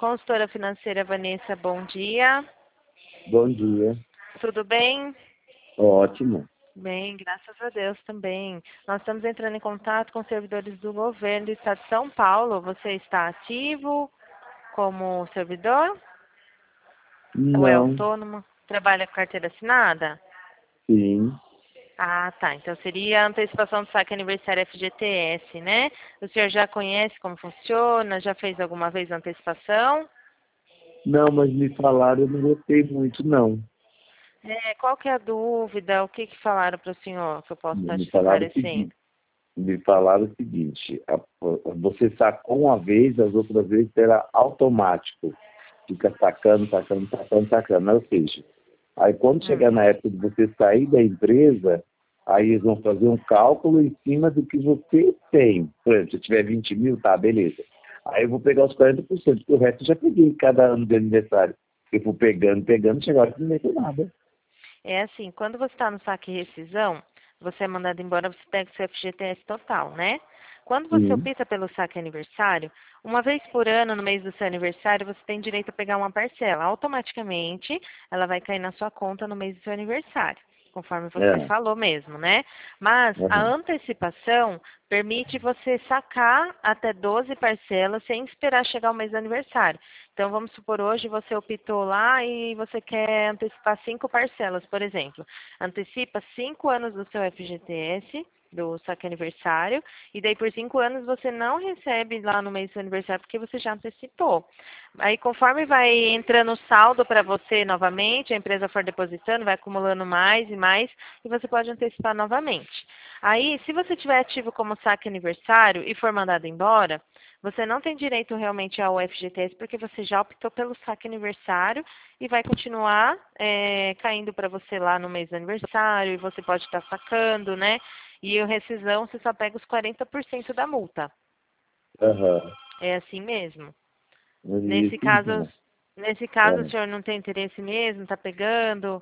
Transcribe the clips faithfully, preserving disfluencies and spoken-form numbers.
Consultora financeira Vanessa, bom dia. Bom dia. Tudo bem? Ótimo. Bem, graças a Deus também. Nós estamos entrando em contato com servidores do governo do estado de São Paulo. Você está ativo como servidor? Ou é Não, autônomo? Trabalha com carteira assinada? sim. Ah, tá. Então seria a antecipação do saque aniversário F G T S, né? O senhor já conhece como funciona? Já fez alguma vez a antecipação? Não, mas me falaram, eu não gostei muito, não. É, qual que é a dúvida? O que que falaram para o senhor que eu posso estar Me te falaram o esclarecendo? seguinte, me falaram o seguinte, a- a- você sacou uma vez, as outras vezes será automático. Fica sacando, sacando, sacando, sacando. Ou seja, aí quando Hum. chegar na época de você sair da empresa, aí eles vão fazer um cálculo em cima do que você tem. Por exemplo, se tiver vinte mil, tá, beleza. Aí eu vou pegar os quarenta por cento, porque o resto eu já peguei cada ano de aniversário. Eu vou pegando, pegando, chegar a hora que não vai ter nada. É assim, quando você está no saque e rescisão, você é mandado embora, você pega o seu F G T S total, né? Quando você Sim. opta pelo saque aniversário, uma vez por ano, no mês do seu aniversário, você tem direito a pegar uma parcela. Automaticamente, ela vai cair na sua conta no mês do seu aniversário, conforme você É. falou mesmo, né? Mas a Uhum. antecipação permite você sacar até doze parcelas sem esperar chegar o mês do aniversário. Então, vamos supor, hoje você optou lá e você quer antecipar cinco parcelas, por exemplo. Antecipa cinco anos do seu F G T S, do saque aniversário, e daí por cinco anos você não recebe lá no mês do seu aniversário porque você já antecipou. Aí, conforme vai entrando saldo para você novamente, a empresa for depositando, vai acumulando mais e mais, e você pode antecipar novamente. Aí, se você tiver ativo como saque aniversário e for mandado embora, você não tem direito realmente ao F G T S porque você já optou pelo saque aniversário e vai continuar é, caindo para você lá no mês do aniversário e você pode estar sacando, né? E o rescisão você só pega os quarenta por cento da multa. Aham. É assim mesmo. Mas Nesse isso, caso, então. nesse caso o É. senhor não tem interesse mesmo, tá pegando?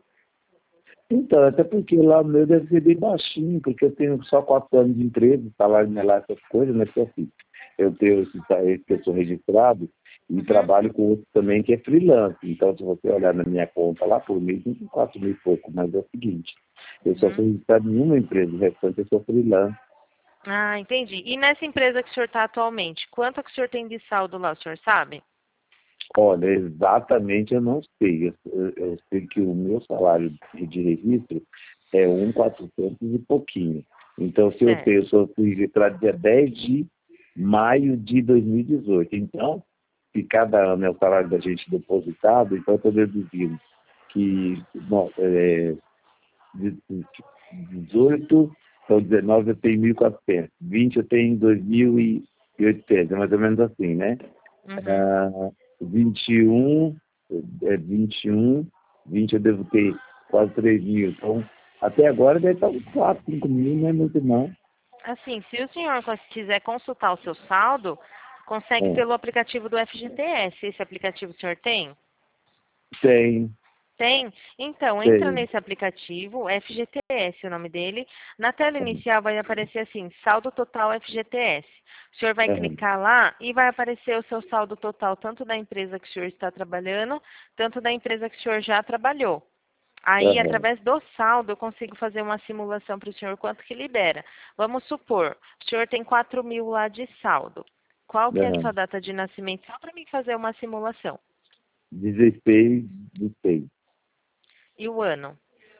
Então, até porque lá o meu deve ser bem baixinho, porque eu tenho só quatro anos de empresa, salário não é lá essas coisas, né? Porque assim, eu tenho esse, esse que eu sou registrado e Uhum. trabalho com outro também que é freelance. Então, se você olhar na minha conta lá por mês, tem quatro mil e pouco, mas é o seguinte, eu só sou Uhum. registrado em uma empresa, o restante eu sou freelance. Ah, entendi. E nessa empresa que o senhor está atualmente, quanto que o senhor tem de saldo lá, o senhor sabe? Olha, exatamente eu não sei. Eu, eu- eu sei que o meu salário de, de registro é um quatrocentos e pouquinho. Então, se eu Certo. tenho, eu sou fui registrado dia dez de maio de dois mil e dezoito. Então, se cada ano é o salário da gente depositado, então eu estou deduzindo que no- é, de- de- dezoito, então dezenove eu tenho mil e quatrocentos, vinte eu tenho dois mil e oitocentos, é mais ou menos assim, né? Uhum. Ah, vinte e um, é vinte e um, vinte eu devo ter quase três mil. Então, até agora deve estar uns quatro, cinco mil, não é muito não. Assim, se o senhor cons- quiser consultar o seu saldo, consegue É, pelo aplicativo do F G T S. Esse aplicativo o senhor tem? tem, Tem? Então, entra tem. nesse aplicativo, F G T S, o nome dele. Na tela inicial vai aparecer assim, saldo total F G T S. O senhor vai Aham, clicar lá e vai aparecer o seu saldo total, tanto da empresa que o senhor está trabalhando, tanto da empresa que o senhor já trabalhou. Aí, aham, através do saldo, eu consigo fazer uma simulação para o senhor quanto que libera. Vamos supor, o senhor tem quatro mil lá de saldo. Qual que é a aham. sua data de nascimento? Só para mim fazer uma simulação. dezesseis de seis, E o ano?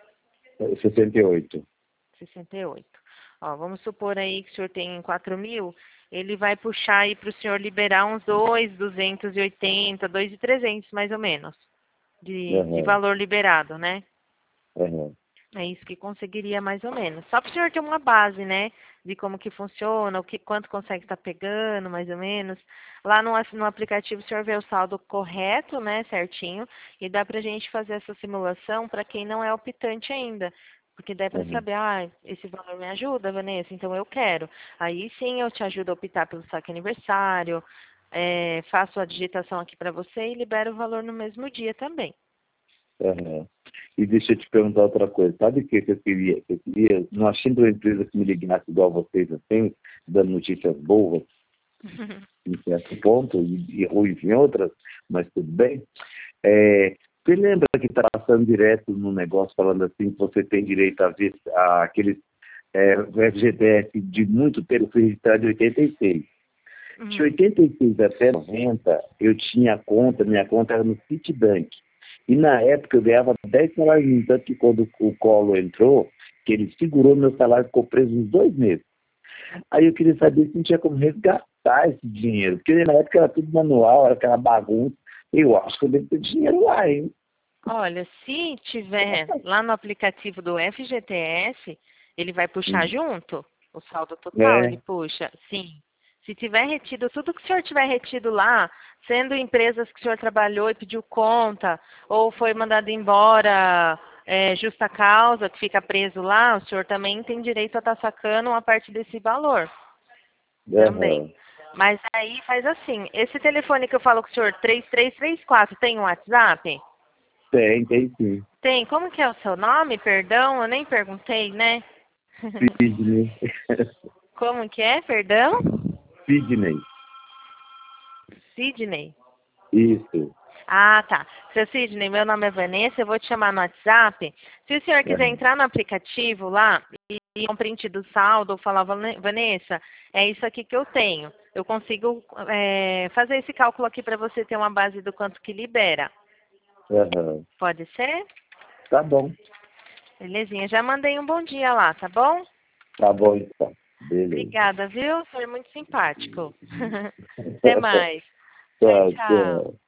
é, sessenta e oito. sessenta e oito. Ó, vamos supor aí que o senhor tem quatro mil, ele vai puxar aí para o senhor liberar uns dois, duzentos e oitenta, dois e trezentos mais ou menos, de, de Aham, valor liberado, né? aham, É isso que conseguiria mais ou menos. Só para o senhor ter uma base, né? De como que funciona, o que, quanto consegue estar pegando, mais ou menos. Lá no, no aplicativo o senhor vê o saldo correto, né? Certinho. E dá para a gente fazer essa simulação para quem não é optante ainda. Porque dá para aham, saber, ah, esse valor me ajuda, Vanessa, então eu quero. Aí sim eu te ajudo a optar pelo saque aniversário, é, faço a digitação aqui para você e libero o valor no mesmo dia também. aham. E deixa eu te perguntar outra coisa. Sabe o que que eu queria? Eu queria, não achei uma empresa que me ligasse igual vocês assim, dando notícias boas. em certo ponto, e, e, ou em outras, mas tudo bem. É, você lembra que está passando direto no negócio, falando assim, que você tem direito a ver a, aqueles é, o F G T S de muito tempo, foi registrado em oitenta e seis. Uhum. De oitenta e seis até noventa, eu tinha conta, minha conta era no Citibank. E na época eu ganhava dez salários mínimos, tanto que quando o Collor entrou, que ele segurou meu salário, ficou preso uns dois meses. Aí eu queria saber se não tinha como resgatar esse dinheiro, porque na época era tudo manual, era aquela bagunça. Eu acho que eu devo ter dinheiro lá, hein? Olha, se tiver lá no aplicativo do F G T S, ele vai puxar Hum. junto o saldo total, É. ele puxa, sim. Se tiver retido, tudo que o senhor tiver retido lá, sendo empresas que o senhor trabalhou e pediu conta, ou foi mandado embora é, justa causa, que fica preso lá, o senhor também tem direito a estar sacando uma parte desse valor. Também. Uhum. Mas aí faz assim, esse telefone que eu falo com o senhor, três três três quatro, tem um WhatsApp? Tem, tem sim. Tem. Como que é o seu nome? Perdão, eu nem perguntei, né? Sidney. Como que é? Perdão? Sidney. Sidney. Isso. Ah, tá. Seu Sidney, meu nome é Vanessa, eu vou te chamar no WhatsApp. Se o senhor quiser Uhum. entrar no aplicativo lá e e um print do saldo ou falar, "Vane- Vanessa, é isso aqui que eu tenho. Eu consigo é, fazer esse cálculo aqui para você ter uma base do quanto que libera. Uhum. Pode ser? Tá bom. Belezinha. Já mandei um bom dia lá, tá bom? Tá bom, então. Beleza. Obrigada, viu? Foi muito simpático. Até mais. Tchau, Tchau, tchau. tchau.